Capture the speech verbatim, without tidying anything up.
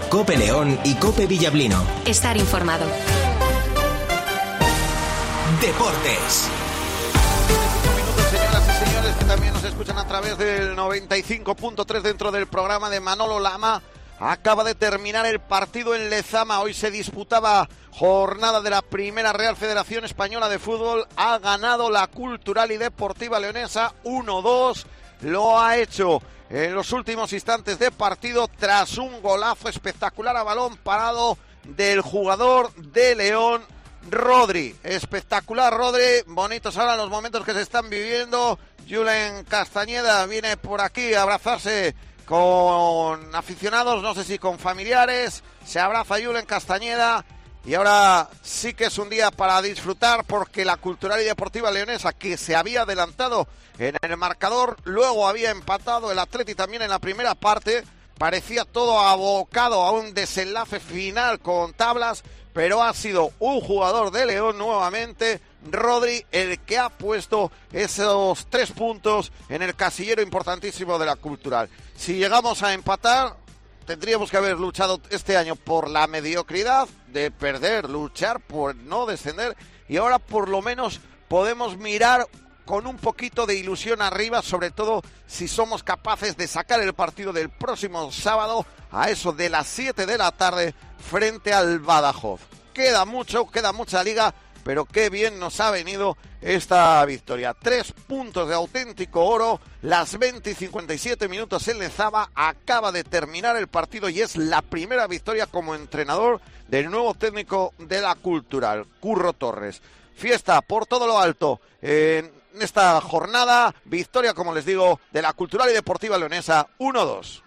COPE León y COPE Villablino. Estar informado. Deportes. Señoras y señores que también nos escuchan a través del noventa y cinco punto tres dentro del programa de Manolo Lama. Acaba de terminar el partido en Lezama. Hoy se disputaba jornada de la primera Real Federación Española de Fútbol. Ha ganado la Cultural y Deportiva Leonesa uno dos. Lo ha hecho en los últimos instantes de partido tras un golazo espectacular a balón parado del jugador de León, Rodri. Espectacular Rodri, bonitos ahora los momentos que se están viviendo. Julen Castañeda viene por aquí a abrazarse con aficionados, no sé si con familiares. Se abraza Julen Castañeda y ahora sí que es un día para disfrutar, porque la Cultural y Deportiva Leonesa, que se había adelantado en el marcador, luego había empatado el Atleti también en la primera parte. Parecía todo abocado a un desenlace final con tablas, pero ha sido un jugador de León nuevamente, Rodri, el que ha puesto esos tres puntos en el casillero importantísimo de la Cultural. Si llegamos a empatar, tendríamos que haber luchado este año por la mediocridad de perder, luchar por no descender, y ahora por lo menos podemos mirar con un poquito de ilusión arriba, sobre todo si somos capaces de sacar el partido del próximo sábado a eso de las siete de la tarde frente al Badajoz. Queda mucho, queda mucha liga, pero qué bien nos ha venido esta victoria. Tres puntos de auténtico oro, las veinte y cincuenta y siete minutos en Lezama, acaba de terminar el partido y es la primera victoria como entrenador del nuevo técnico de la Cultural, Curro Torres. Fiesta por todo lo alto en esta jornada, victoria, como les digo, de la Cultural y Deportiva Leonesa uno dos.